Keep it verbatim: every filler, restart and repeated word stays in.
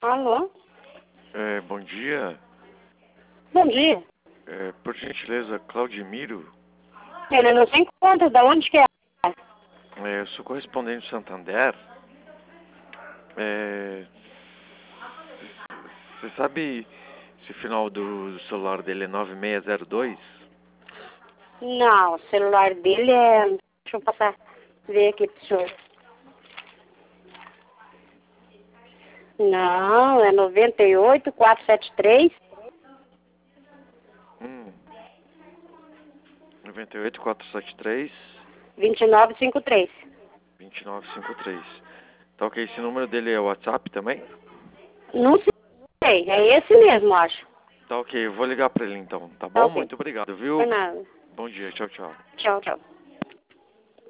Alô? É, bom dia. Bom dia. É, por gentileza, Claudimiro. Ele não se encontra, da onde que é? É, eu sou correspondente do Santander. É, você sabe se o final do, do celular dele é nove seis zero dois? Não, o celular dele é... Deixa eu passar, ver aqui pro senhor. Não, é noventa e oito, quatrocentos e setenta e três. Hum. noventa e oito, quatrocentos e setenta e três, vinte e nove cinquenta e três. vinte e nove cinquenta e três. Tá ok, esse número dele é o WhatsApp também? Não sei, é esse mesmo, acho. Tá ok, eu vou ligar pra ele então, tá Tá bom? ok. Muito obrigado, Por viu? nada. Bom dia, tchau, tchau. Tchau, tchau.